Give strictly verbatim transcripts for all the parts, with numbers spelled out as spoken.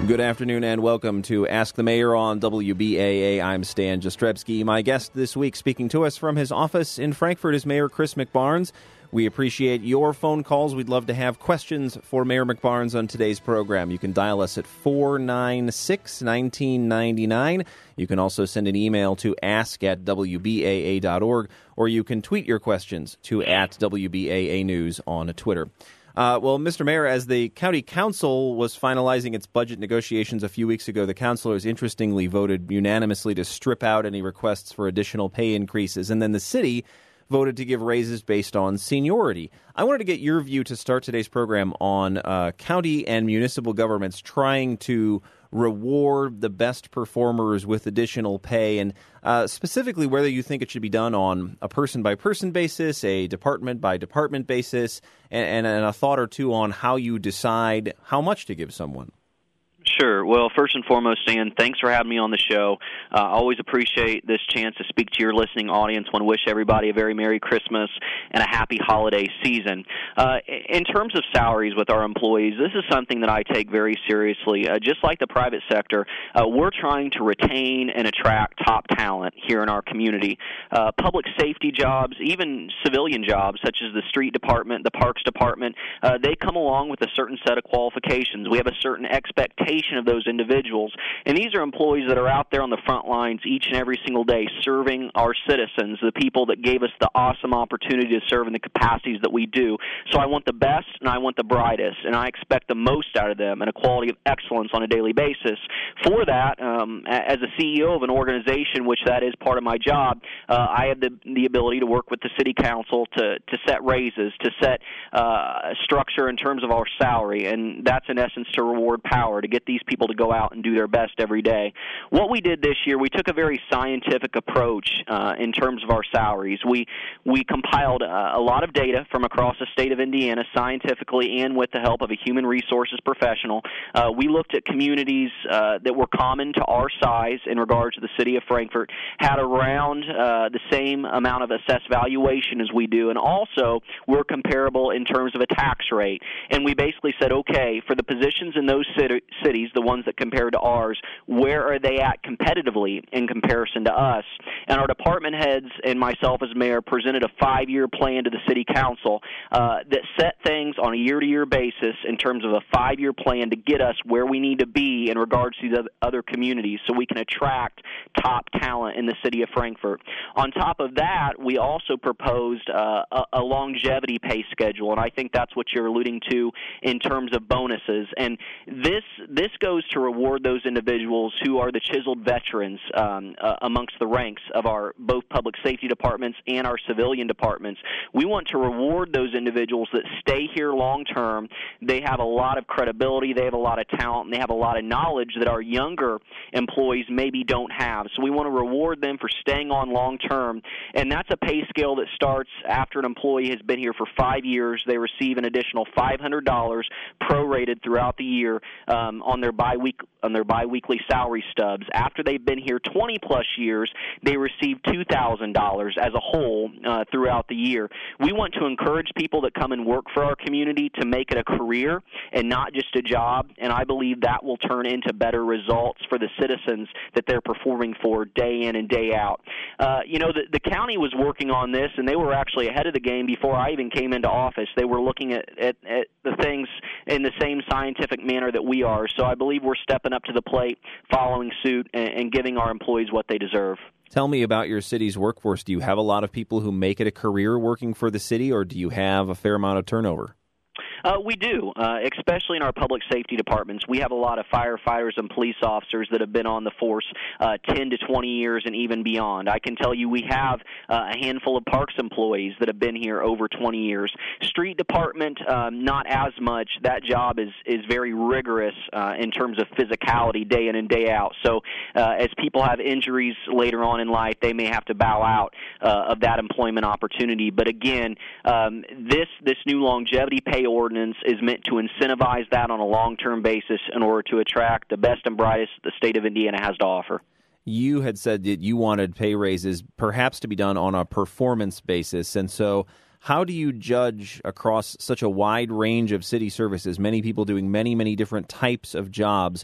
Good afternoon and welcome to Ask the Mayor on W B A A. I'm Stan Jastrzebski. My guest this week speaking to us from his office in Frankfort is Mayor Chris McBarnes. We appreciate your phone calls. We'd love to have questions for Mayor McBarnes on today's program. You can dial us at four nine six, one nine nine nine. You can also send an email to ask at W B A A dot org, or you can tweet your questions to at W B A A News on Twitter. Uh, well, Mister Mayor, as the county council was finalizing its budget negotiations a few weeks ago, the councilors interestingly voted unanimously to strip out any requests for additional pay increases, and then the city voted to give raises based on seniority. I wanted to get your view to start today's program on uh, county and municipal governments trying to reward the best performers with additional pay, and uh, specifically whether you think it should be done on a person-by-person basis, a department-by-department basis, and, and, and a thought or two on how you decide how much to give someone. Sure. Well, first and foremost, Stan, thanks for having me on the show. I uh, always appreciate this chance to speak to your listening audience. Want to wish everybody a very Merry Christmas and a happy holiday season. Uh, in terms of salaries with our employees, this is something that I take very seriously. Uh, just like the private sector, uh, we're trying to retain and attract top talent here in our community. Uh, public safety jobs, even civilian jobs, such as the street department, the parks department, uh, they come along with a certain set of qualifications. We have a certain expectation of those individuals, and these are employees that are out there on the front lines each and every single day serving our citizens, the people that gave us the awesome opportunity to serve in the capacities that we do. So I want the best and I want the brightest, and I expect the most out of them and a quality of excellence on a daily basis. For that, um, as a C E O of an organization, which that is part of my job, uh, I have the, the ability to work with the city council to, to set raises, to set uh, structure in terms of our salary, and that's in essence to reward power, to get these people to go out and do their best every day. What we did this year, we took a very scientific approach uh, in terms of our salaries. We we compiled uh, a lot of data from across the state of Indiana scientifically and with the help of a human resources professional. Uh, we looked at communities uh, that were common to our size in regards to the city of Frankfort, had around uh, the same amount of assessed valuation as we do, and also were comparable in terms of a tax rate. And we basically said, okay, for the positions in those cities, cities, the ones that compare to ours, where are they at competitively in comparison to us? And our department heads and myself as mayor presented a five-year plan to the city council uh, that set things on a year-to-year basis in terms of a five-year plan to get us where we need to be in regards to the other communities so we can attract top talent in the city of Frankfort. On top of that, we also proposed uh, a, a longevity pay schedule, and I think that's what you're alluding to in terms of bonuses. And this This goes to reward those individuals who are the chiseled veterans um, uh, amongst the ranks of our both public safety departments and our civilian departments. We want to reward those individuals that stay here long term. They have a lot of credibility, they have a lot of talent, and they have a lot of knowledge that our younger employees maybe don't have. So we want to reward them for staying on long term, and that's a pay scale that starts after an employee has been here for five years. They receive an additional five hundred dollars prorated throughout the year um, on their bi-week on their biweekly salary stubs. After they've been here twenty plus years, they receive two thousand dollars as a whole uh, throughout the year. We want to encourage people that come and work for our community to make it a career and not just a job, and I believe that will turn into better results for the citizens that they're performing for day in and day out. Uh, you know, the, the county was working on this, and they were actually ahead of the game before I even came into office. They were looking at, at, at the things in the same scientific manner that we are. So I believe we're stepping up to the plate, following suit, and, and giving our employees what they deserve. Tell me about your city's workforce. Do you have a lot of people who make it a career working for the city, or do you have a fair amount of turnover? Uh, we do, uh, especially in our public safety departments. We have a lot of firefighters and police officers that have been on the force uh, ten to twenty years and even beyond. I can tell you we have uh, a handful of parks employees that have been here over twenty years. Street department, um, not as much. That job is, is very rigorous uh, in terms of physicality day in and day out. So uh, as people have injuries later on in life, they may have to bow out uh, of that employment opportunity. But again, um, this, this new longevity pay ordinance is meant to incentivize that on a long-term basis in order to attract the best and brightest the state of Indiana has to offer. You had said that you wanted pay raises perhaps to be done on a performance basis, and so how do you judge across such a wide range of city services, many people doing many, many different types of jobs,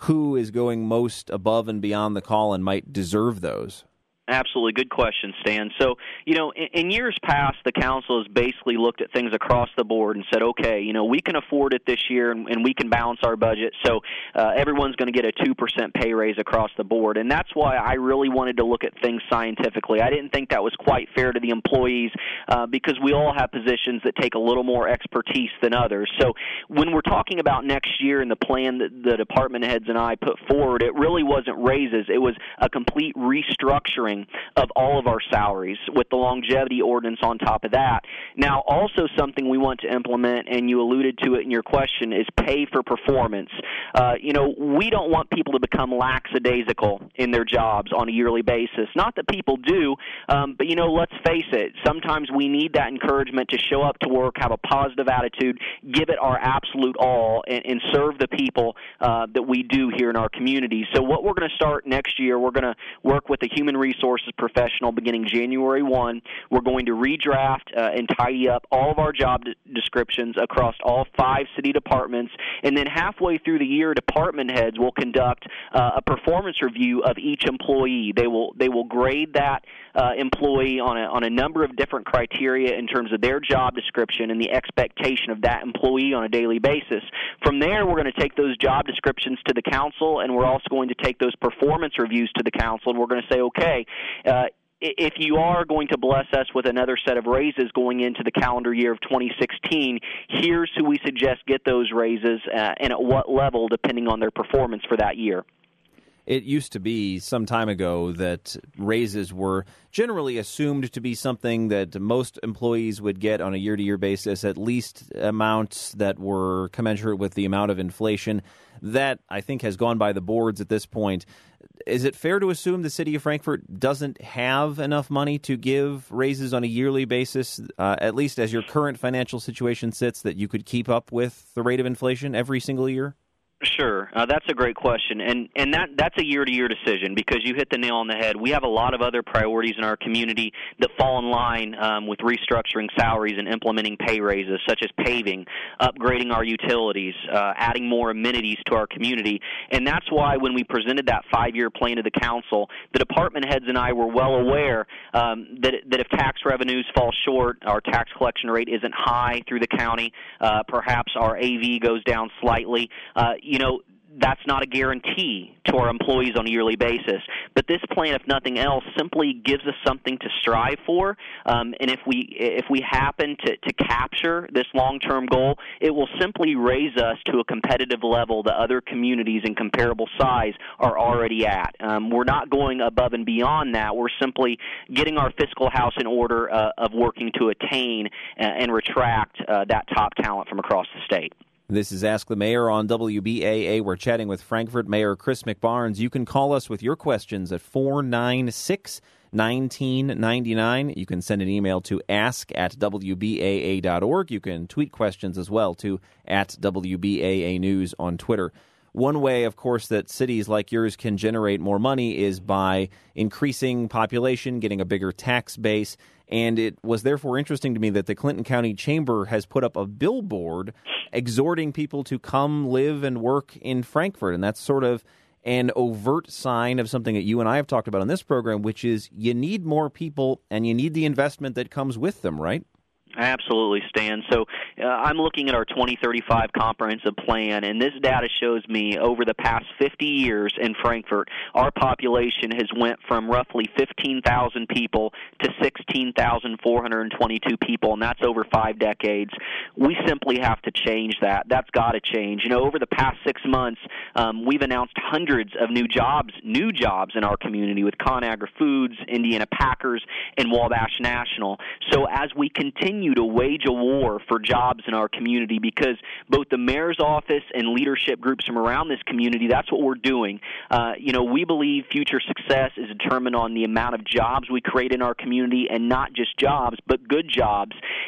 who is going most above and beyond the call and might deserve those? Absolutely. Good question, Stan. So, you know, in, in years past, the council has basically looked at things across the board and said, okay, you know, we can afford it this year and, and we can balance our budget, so uh, everyone's going to get a two percent pay raise across the board. And that's why I really wanted to look at things scientifically. I didn't think that was quite fair to the employees uh, because we all have positions that take a little more expertise than others. So when we're talking about next year and the plan that the department heads and I put forward, it really wasn't raises. It was a complete restructuring of all of our salaries with the longevity ordinance on top of that. Now, also something we want to implement, and you alluded to it in your question, is pay for performance. Uh, you know, we don't want people to become lackadaisical in their jobs on a yearly basis. Not that people do, um, but, you know, let's face it, sometimes we need that encouragement to show up to work, have a positive attitude, give it our absolute all, and, and serve the people uh, that we do here in our community. So what we're going to start next year, we're going to work with a human resource Resources professional beginning January first. We're going to redraft uh, and tidy up all of our job de- descriptions across all five city departments, and then halfway through the year, department heads will conduct uh, a performance review of each employee. They will they will grade that uh, employee on a, on a number of different criteria in terms of their job description and the expectation of that employee on a daily basis. From there, we're going to take those job descriptions to the council, and we're also going to take those performance reviews to the council, and we're going to say, okay, Uh, if you are going to bless us with another set of raises going into the calendar year of twenty sixteen, here's who we suggest get those raises uh, and at what level depending on their performance for that year. It used to be some time ago that raises were generally assumed to be something that most employees would get on a year-to-year basis, at least amounts that were commensurate with the amount of inflation. That, I think, has gone by the boards at this point. Is it fair to assume the city of Frankfort doesn't have enough money to give raises on a yearly basis, uh, at least as your current financial situation sits, that you could keep up with the rate of inflation every single year? Sure. Uh, that's a great question. And and that that's a year-to-year decision because you hit the nail on the head. We have a lot of other priorities in our community that fall in line um, with restructuring salaries and implementing pay raises, such as paving, upgrading our utilities, uh, adding more amenities to our community. And that's why when we presented that five-year plan to the council, the department heads and I were well aware um, that, that if tax revenues fall short, our tax collection rate isn't high through the county, uh, perhaps our A V goes down slightly, uh, you know, that's not a guarantee to our employees on a yearly basis. But this plan, if nothing else, simply gives us something to strive for. Um, and if we if we happen to, to capture this long-term goal, it will simply raise us to a competitive level that other communities in comparable size are already at. Um, we're not going above and beyond that. We're simply getting our fiscal house in order uh, of working to attain uh, and retract uh, that top talent from across the state. This is Ask the Mayor on W B A A. We're chatting with Frankfort Mayor Chris McBarnes. You can call us with your questions at four nine six, one nine nine nine. You can send an email to ask at W B A A dot org. You can tweet questions as well to at W B A A News on Twitter. One way, of course, that cities like yours can generate more money is by increasing population, getting a bigger tax base. And it was therefore interesting to me that the Clinton County Chamber has put up a billboard exhorting people to come live and work in Frankfort. And that's sort of an overt sign of something that you and I have talked about on this program, which is you need more people and you need the investment that comes with them, right? Absolutely, Stan. So uh, I'm looking at our twenty thirty-five comprehensive plan, and this data shows me over the past fifty years in Frankfort, our population has went from roughly fifteen thousand people to sixteen thousand four hundred twenty-two people, and that's over five decades. We simply have to change that. That's got to change. You know, over the past six months, um, we've announced hundreds of new jobs, new jobs in our community with ConAgra Foods, Indiana Packers, and Wabash National. So as we continue to wage a war for jobs in our community, because both the mayor's office and leadership groups from around this community, that's what we're doing. Uh, you know, we believe future success is determined on the amount of jobs we create in our community, and not just jobs, but good jobs.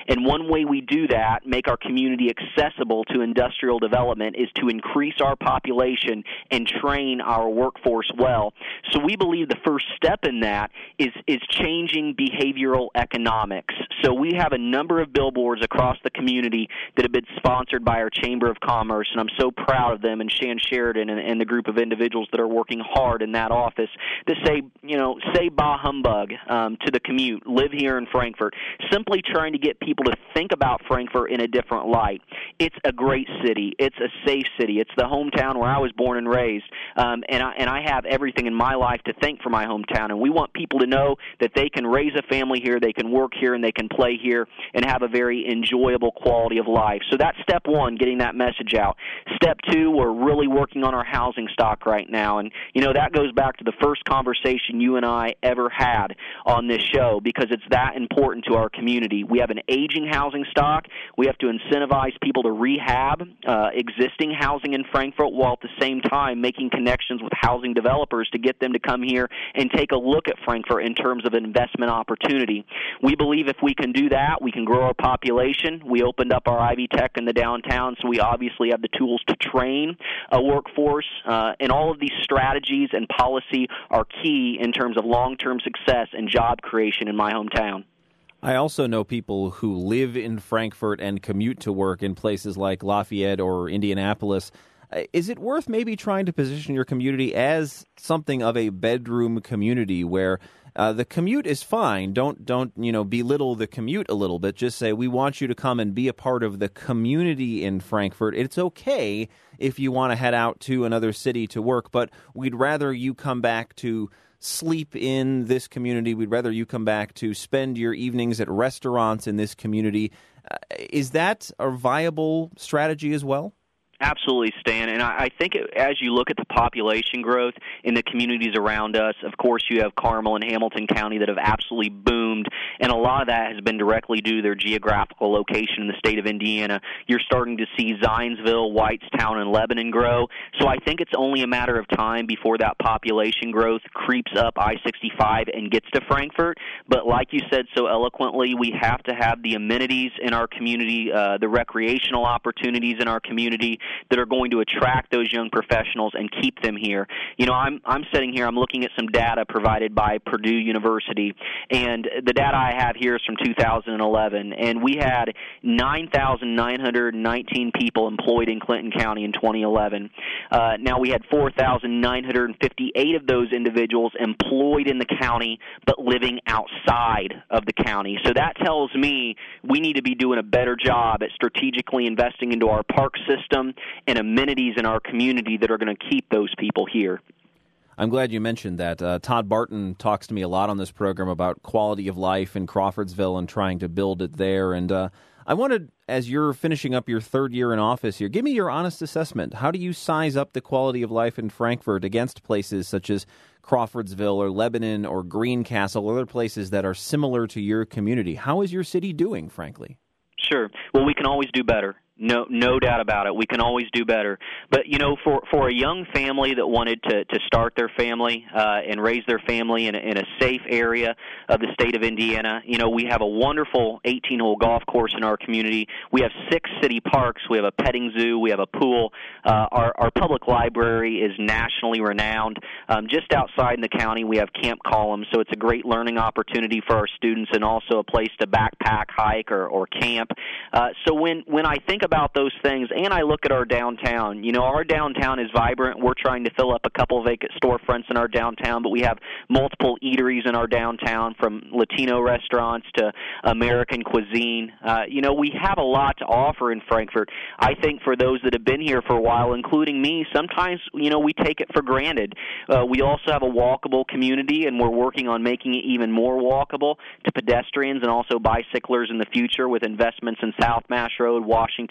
And one way we do that, make our community accessible to industrial development, is to increase our population and train our workforce well. So we believe the first step in that is, is changing behavioral economics. So we have a number of billboards across the community that have been sponsored by our Chamber of Commerce, and I'm so proud of them and Shan Sheridan and, and the group of individuals that are working hard in that office that say, you know, say bah humbug um, to the commute, live here in Frankfort, simply trying to get people to think about Frankfort in a different light. It's a great city. It's a safe city. It's the hometown where I was born and raised, um, and, I, and I have everything in my life to thank for my hometown, and we want people to know that they can raise a family here, they can work here, and they can play here and have a very enjoyable quality of life. So that's step one, getting that message out. Step two, we're really working on our housing stock right now, and, you know, that goes back to the first conversation you and I ever had on this show, because it's that important to our community. We have an aging housing stock. We have to incentivize people to rehab uh, existing housing in Frankfort, while at the same time making connections with housing developers to get them to come here and take a look at Frankfort in terms of investment opportunity. We believe if we can do that, we can grow our population. We opened up our Ivy Tech in the downtown, so we obviously have the tools to train a workforce, uh, and all of these strategies and policy are key in terms of long-term success and job creation in my hometown. I also know people who live in Frankfort and commute to work in places like Lafayette or Indianapolis. Is it worth maybe trying to position your community as something of a bedroom community where uh, the commute is fine? Don't don't you know belittle the commute a little bit. Just say, we want you to come and be a part of the community in Frankfort. It's okay if you want to head out to another city to work, but we'd rather you come back to sleep in this community. We'd rather you come back to spend your evenings at restaurants in this community. Uh, is that a viable strategy as well? Absolutely, Stan. And I, I think it, as you look at the population growth in the communities around us, of course you have Carmel and Hamilton County that have absolutely boomed, and a lot of that has been directly due to their geographical location in the state of Indiana. You're starting to see Zionsville, Whitestown, and Lebanon grow. So I think it's only a matter of time before that population growth creeps up I sixty-five and gets to Frankfort. But like you said so eloquently, we have to have the amenities in our community, uh, the recreational opportunities in our community, that are going to attract those young professionals and keep them here. You know, I'm I'm sitting here, I'm looking at some data provided by Purdue University, and the data I have here is from two thousand eleven, and we had nine thousand nine hundred nineteen people employed in Clinton County in twenty eleven. Uh, now, we had four thousand nine hundred fifty-eight of those individuals employed in the county but living outside of the county. So that tells me we need to be doing a better job at strategically investing into our park system and amenities in our community that are going to keep those people here. I'm glad you mentioned that. Uh, Todd Barton talks to me a lot on this program about quality of life in Crawfordsville and trying to build it there. And uh, I wanted, as you're finishing up your third year in office here, give me your honest assessment. How do you size up the quality of life in Frankfort against places such as Crawfordsville or Lebanon or Greencastle, other places that are similar to your community? How is your city doing, frankly? Sure. Well, we can always do better. No, no doubt about it. We can always do better. But, you know, for, for a young family that wanted to, to start their family uh, and raise their family in a, in a safe area of the state of Indiana, you know, we have a wonderful eighteen-hole golf course in our community. We have six city parks. We have a petting zoo. We have a pool. Uh, our, our public library is nationally renowned. Um, just outside in the county, we have Camp Column, so it's a great learning opportunity for our students and also a place to backpack, hike, or, or camp. Uh, so when, when I think about those things, and I look at our downtown. You know, our downtown is vibrant. We're trying to fill up a couple vacant storefronts in our downtown, but we have multiple eateries in our downtown, from Latino restaurants to American cuisine. Uh, you know, we have a lot to offer in Frankfort. I think for those that have been here for a while, including me, sometimes, you know, we take it for granted. Uh, we also have a walkable community, and we're working on making it even more walkable to pedestrians and also bicyclers in the future with investments in South Mass Road, Washington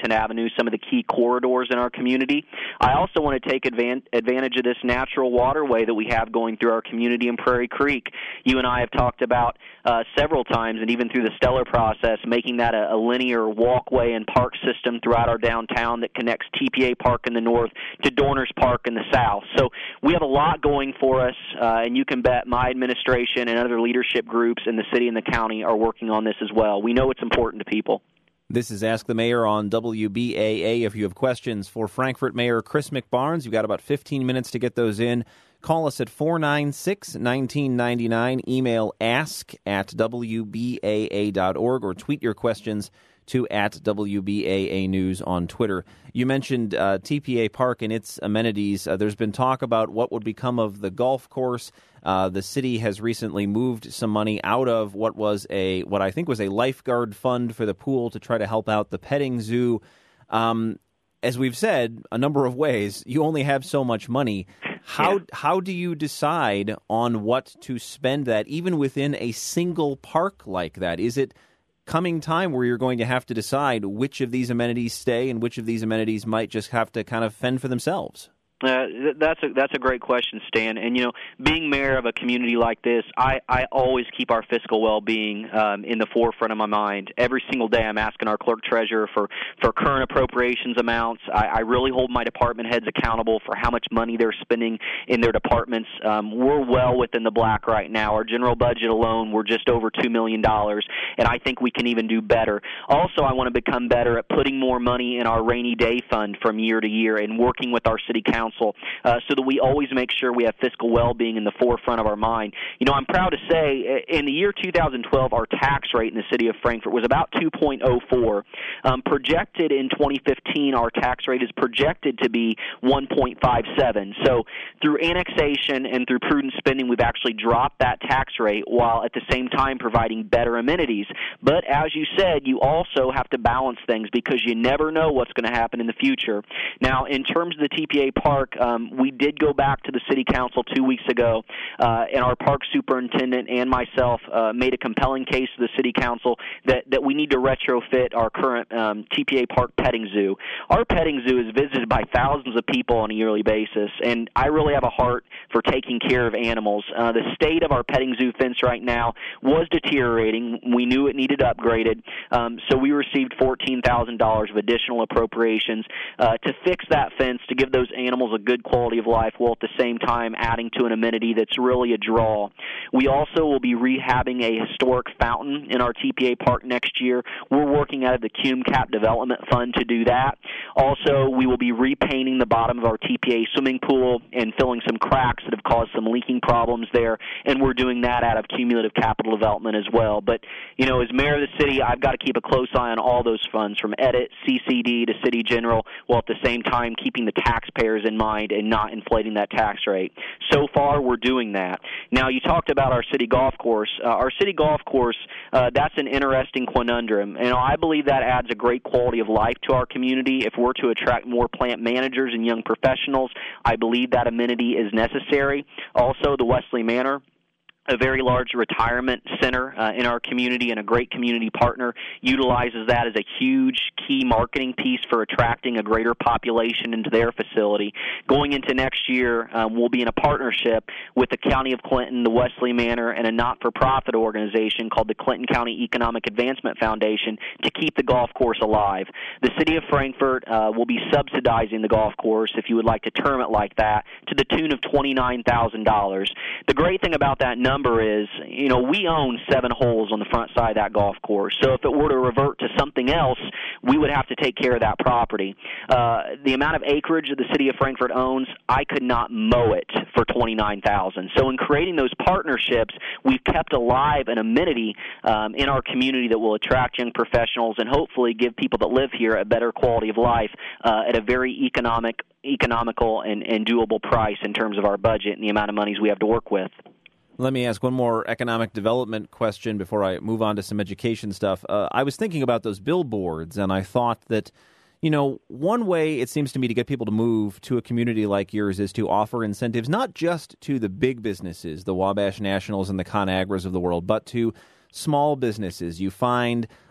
Washington Avenue, some of the key corridors in our community. I also want to take advan- advantage of this natural waterway that we have going through our community in Prairie Creek. You and I have talked about uh, several times, and even through the Stellar process, making that a, a linear walkway and park system throughout our downtown that connects T P A Park in the north to Dorners Park in the south. So we have a lot going for us, uh, and you can bet my administration and other leadership groups in the city and the county are working on this as well. We know it's important to people. This is Ask the Mayor on W B A A. If you have questions for Frankfort Mayor Chris McBarnes, you've got about fifteen minutes to get those in. Call us at four nine six, one nine nine nine. Email ask at W B A A dot org or tweet your questions to at W B A A News on Twitter. You mentioned uh, T P A Park and its amenities. Uh, there's been talk about what would become of the golf course. Uh, the city has recently moved some money out of what was a what I think was a lifeguard fund for the pool to try to help out the petting zoo. Um, as we've said a number of ways, you only have so much money. How yeah. how do you decide on what to spend that, even within a single park like that? Is it coming time where you're going to have to decide which of these amenities stay and which of these amenities might just have to kind of fend for themselves? Uh, that's a that's a great question, Stan. And you know, being mayor of a community like this, I, I always keep our fiscal well-being um, in the forefront of my mind. Every single day, I'm asking our clerk treasurer for, for current appropriations amounts. I, I really hold my department heads accountable for how much money they're spending in their departments. Um, we're well within the black right now. Our general budget alone, we're just over two million dollars, and I think we can even do better. Also, I want to become better at putting more money in our rainy day fund from year to year and working with our city council. Uh, so that we always make sure we have fiscal well-being in the forefront of our mind. You know, I'm proud to say in the year two thousand twelve, our tax rate in the city of Frankfort was about two point oh four. Um, projected in twenty fifteen, our tax rate is projected to be one point five seven. So through annexation and through prudent spending, we've actually dropped that tax rate while at the same time providing better amenities. But as you said, you also have to balance things because you never know what's going to happen in the future. Now, in terms of the T P A Park, Um, we did go back to the city council two weeks ago, uh, and our park superintendent and myself uh, made a compelling case to the city council that, that we need to retrofit our current um, T P A Park petting zoo. Our petting zoo is visited by thousands of people on a yearly basis, and I really have a heart for taking care of animals. Uh, the state of our petting zoo fence right now was deteriorating. We knew it needed upgraded, um, so we received fourteen thousand dollars of additional appropriations uh, to fix that fence, to give those animals a good quality of life while at the same time adding to an amenity that's really a draw. We also will be rehabbing a historic fountain in our T P A Park next year. We're working out of the C U M C A P Development Fund to do that. Also, we will be repainting the bottom of our T P A swimming pool and filling some cracks that have caused some leaking problems there, and we're doing that out of cumulative capital development as well. But, you know, as mayor of the city, I've got to keep a close eye on all those funds, from edit, C C D to city general, while at the same time keeping the taxpayers in mind and not inflating that tax rate. So far, we're doing that. Now, you talked about our city golf course. Uh, our city golf course, uh, that's an interesting conundrum. And I believe that adds a great quality of life to our community. If we're to attract more plant managers and young professionals, I believe that amenity is necessary. Also, the Wesley Manor, a very large retirement center uh, in our community and a great community partner, utilizes that as a huge key marketing piece for attracting a greater population into their facility. Going into next year, um, we'll be in a partnership with the County of Clinton, the Wesley Manor, and a not-for-profit organization called the Clinton County Economic Advancement Foundation to keep the golf course alive. The city of Frankfort uh, will be subsidizing the golf course, if you would like to term it like that, to the tune of twenty-nine thousand dollars. The great thing about that number Number is, you know, we own seven holes on the front side of that golf course. So if it were to revert to something else, we would have to take care of that property. Uh, the amount of acreage that the city of Frankfort owns, I could not mow it for twenty-nine thousand dollars. So in creating those partnerships, we've kept alive an amenity um, in our community that will attract young professionals and hopefully give people that live here a better quality of life uh, at a very economic, economical and, and doable price in terms of our budget and the amount of monies we have to work with. Let me ask one more economic development question before I move on to some education stuff. Uh, I was thinking about those billboards, and I thought that, you know, one way it seems to me to get people to move to a community like yours is to offer incentives not just to the big businesses, the Wabash Nationals and the ConAgras of the world, but to small businesses. You find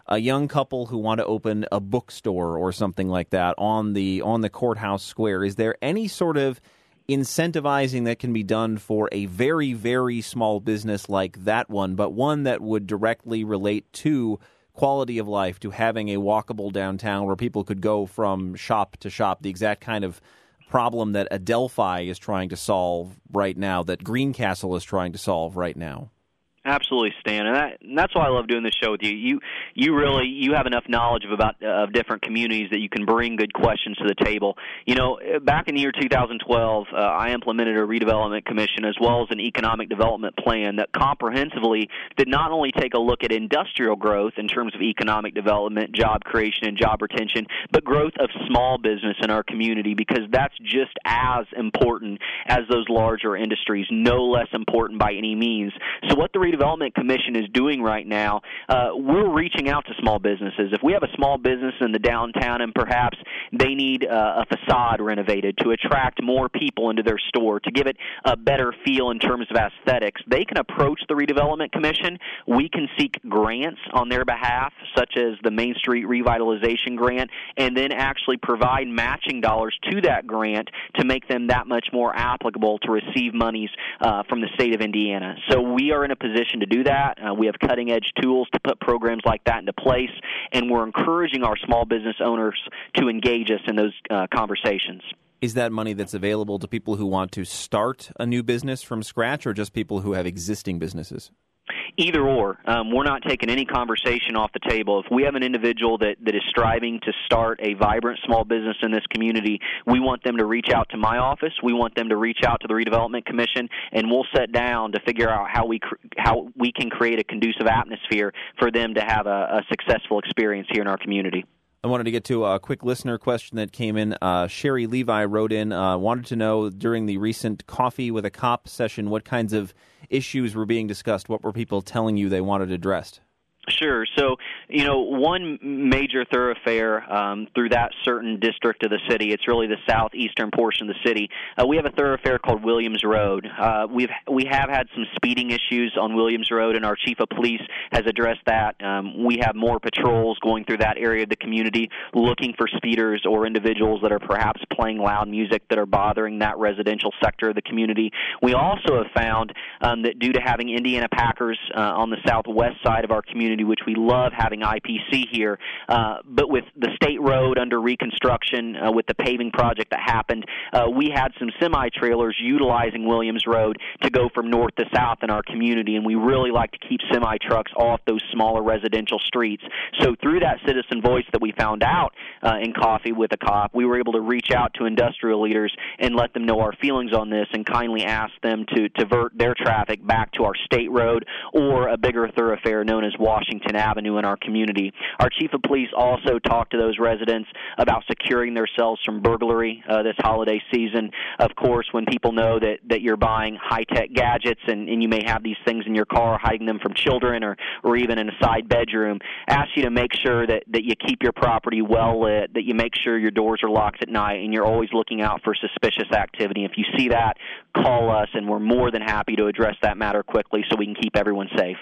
a young couple who want to open a bookstore or something like that on the on the courthouse square. Is there any sort of incentivizing that can be done for a very, very small business like that one, but one that would directly relate to quality of life, to having a walkable downtown where people could go from shop to shop, the exact kind of problem that Adelphi is trying to solve right now, that Greencastle is trying to solve right now? Absolutely, Stan, and, that, and that's why I love doing this show with you. You, you really, you have enough knowledge of about uh, of different communities that you can bring good questions to the table. You know, back in the year two thousand twelve, uh, I implemented a redevelopment commission as well as an economic development plan that comprehensively did not only take a look at industrial growth in terms of economic development, job creation, and job retention, but growth of small business in our community, because that's just as important as those larger industries, no less important by any means. So what the Development Commission is doing right now, uh, we're reaching out to small businesses. If we have a small business in the downtown and perhaps they need uh, a facade renovated to attract more people into their store, to give it a better feel in terms of aesthetics, they can approach the Redevelopment Commission. We can seek grants on their behalf, such as the Main Street Revitalization Grant, and then actually provide matching dollars to that grant to make them that much more applicable to receive monies uh, from the state of Indiana. So we are in a position to do that. Uh, we have cutting-edge tools to put programs like that into place, and we're encouraging our small business owners to engage us in those uh, conversations. Is that money that's available to people who want to start a new business from scratch, or just people who have existing businesses? Either or. Um, we're not taking any conversation off the table. If we have an individual that, that is striving to start a vibrant small business in this community, we want them to reach out to my office. We want them to reach out to the Redevelopment Commission, and we'll sit down to figure out how we cr- how we can create a conducive atmosphere for them to have a, a successful experience here in our community. I wanted to get to a quick listener question that came in. Uh, Sherry Levi wrote in, uh, wanted to know during the recent Coffee with a Cop session, what kinds of issues were being discussed? What were people telling you they wanted addressed? Sure. So, you know, one major thoroughfare um, through that certain district of the city, it's really the southeastern portion of the city, uh, we have a thoroughfare called Williams Road. Uh, we've we have had some speeding issues on Williams Road, and our chief of police has addressed that. Um, we have more patrols going through that area of the community looking for speeders or individuals that are perhaps playing loud music that are bothering that residential sector of the community. We also have found um, that due to having Indiana Packers uh, on the southwest side of our community, which we love having I P C here, uh, but with the state road under reconstruction, uh, with the paving project that happened, uh, we had some semi-trailers utilizing Williams Road to go from north to south in our community, and we really like to keep semi-trucks off those smaller residential streets. So through that citizen voice that we found out uh, in Coffee with a Cop, we were able to reach out to industrial leaders and let them know our feelings on this and kindly ask them to divert their traffic back to our state road or a bigger thoroughfare known as Washington Washington Avenue in our community. Our chief of police also talked to those residents about securing themselves from burglary uh, this holiday season. Of course, when people know that, that you're buying high-tech gadgets and, and you may have these things in your car, hiding them from children or, or even in a side bedroom, ask you to make sure that, that you keep your property well lit, that you make sure your doors are locked at night, and you're always looking out for suspicious activity. If you see that, call us, and we're more than happy to address that matter quickly so we can keep everyone safe.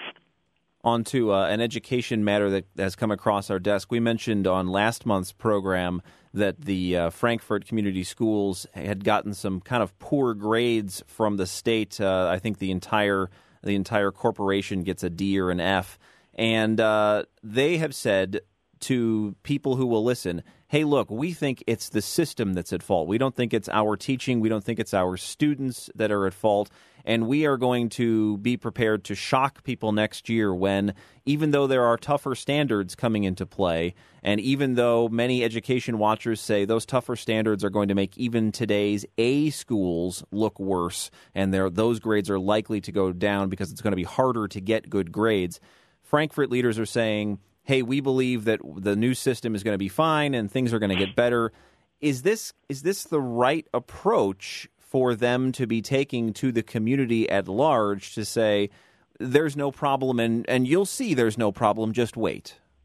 On to uh, an education matter that has come across our desk. We mentioned on last month's program that the uh, Frankfort Community Schools had gotten some kind of poor grades from the state. Uh, I think the entire the entire corporation gets a D or an F. And uh, they have said to people who will listen, hey, look, we think it's the system that's at fault. We don't think it's our teaching. We don't think it's our students that are at fault. And we are going to be prepared to shock people next year when, even though there are tougher standards coming into play, and even though many education watchers say those tougher standards are going to make even today's A schools look worse, and those grades are likely to go down because it's going to be harder to get good grades, Frankfort leaders are saying, hey, we believe that the new system is going to be fine and things are going to get better. Is this is this the right approach for them to be taking to the community at large to say, there's no problem, and, and you'll see there's no problem, just wait?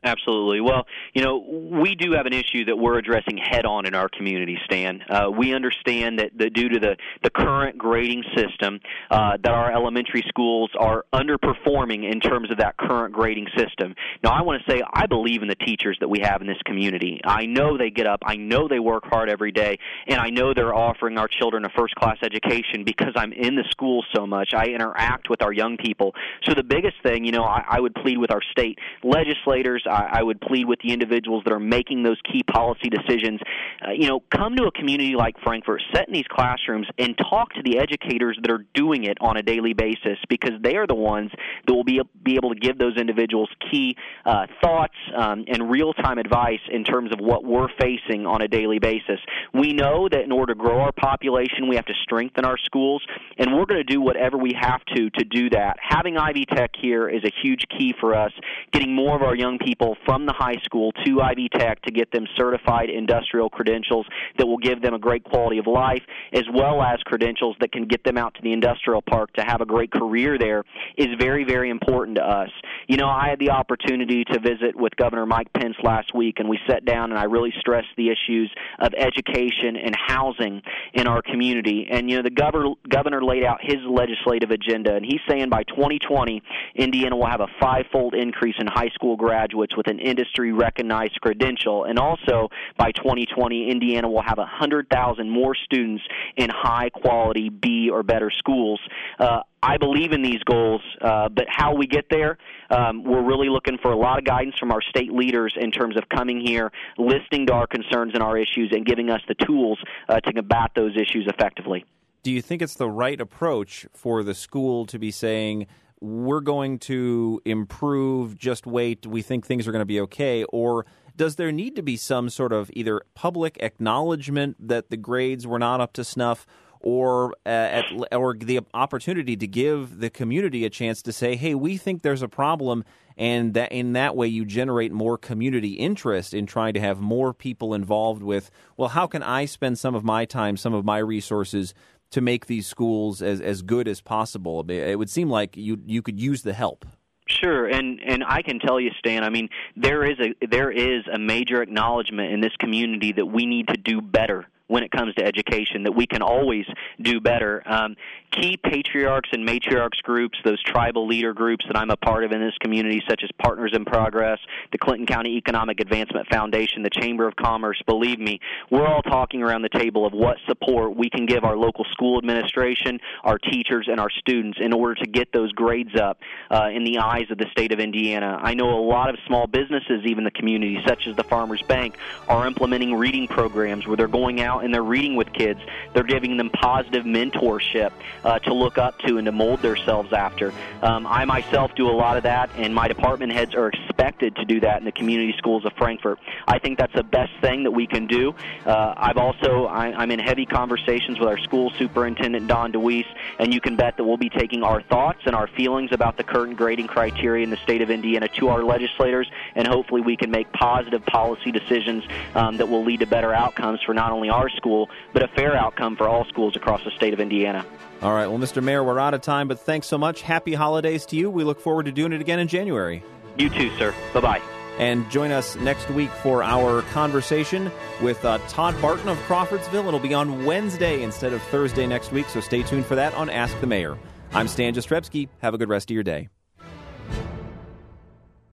Absolutely. Well, you know, we do have an issue that we're addressing head-on in our community, Stan. Uh, we understand that the, due to the, the current grading system, uh, that our elementary schools are underperforming in terms of that current grading system. Now, I want to say I believe in the teachers that we have in this community. I know they get up. I know they work hard every day, and I know they're offering our children a first-class education because I'm in the school so much. I interact with our young people. So the biggest thing, you know, I, I would plead with our state legislators. I would plead with the individuals that are making those key policy decisions. Uh, you know, come to a community like Frankfort, sit in these classrooms, and talk to the educators that are doing it on a daily basis, because they are the ones that will be, be able to give those individuals key uh, thoughts um, and real-time advice in terms of what we're facing on a daily basis. We know that in order to grow our population, we have to strengthen our schools, and we're going to do whatever we have to to do that. Having Ivy Tech here is a huge key for us, getting more of our young people from the high school to Ivy Tech to get them certified industrial credentials that will give them a great quality of life, as well as credentials that can get them out to the industrial park to have a great career there, is very, very important to us. You know, I had the opportunity to visit with Governor Mike Pence last week, and we sat down and I really stressed the issues of education and housing in our community. And, you know, the governor, governor laid out his legislative agenda, and he's saying by twenty twenty, Indiana will have a five-fold increase in high school graduates with an industry-recognized credential, and also by twenty twenty, Indiana will have one hundred thousand more students in high-quality B or better schools. Uh, I believe in these goals, uh, but how we get there, um, we're really looking for a lot of guidance from our state leaders in terms of coming here, listening to our concerns and our issues, and giving us the tools uh, to combat those issues effectively. Do you think it's the right approach for the school to be saying, we're going to improve, just wait, we think things are going to be okay, or does there need to be some sort of either public acknowledgement that the grades were not up to snuff, or uh, at, or the opportunity to give the community a chance to say, hey, we think there's a problem, and that in that way you generate more community interest in trying to have more people involved with, well, how can I spend some of my time, some of my resources to make these schools as, as good as possible? It would seem like you you could use the help. Sure, and and I can tell you, Stan, I mean, there is a there is a major acknowledgement in this community that we need to do better when it comes to education, that we can always do better. Um, key patriarchs and matriarchs groups, those tribal leader groups that I'm a part of in this community, such as Partners in Progress, the Clinton County Economic Advancement Foundation, the Chamber of Commerce, believe me, we're all talking around the table of what support we can give our local school administration, our teachers, and our students in order to get those grades up uh, in the eyes of the state of Indiana. I know a lot of small businesses, even the community, such as the Farmers Bank, are implementing reading programs where they're going out and they're reading with kids. They're giving them positive mentorship uh, to look up to and to mold themselves after. Um, I myself do a lot of that, and my department heads are expected to do that in the community schools of Frankfort. I think that's the best thing that we can do. Uh, I've also, I, I'm in heavy conversations with our school superintendent, Don DeWeese, and you can bet that we'll be taking our thoughts and our feelings about the current grading criteria in the state of Indiana to our legislators, and hopefully we can make positive policy decisions um, that will lead to better outcomes for not only our school, but a fair outcome for all schools across the state of Indiana. All right. Well, Mister Mayor, we're out of time, but thanks so much. Happy holidays to you. We look forward to doing it again in January. You too, sir. Bye-bye. And join us next week for our conversation with uh, Todd Barton of Crawfordsville. It'll be on Wednesday instead of Thursday next week, so stay tuned for that on Ask the Mayor. I'm Stan Jastrzebski. Have a good rest of your day.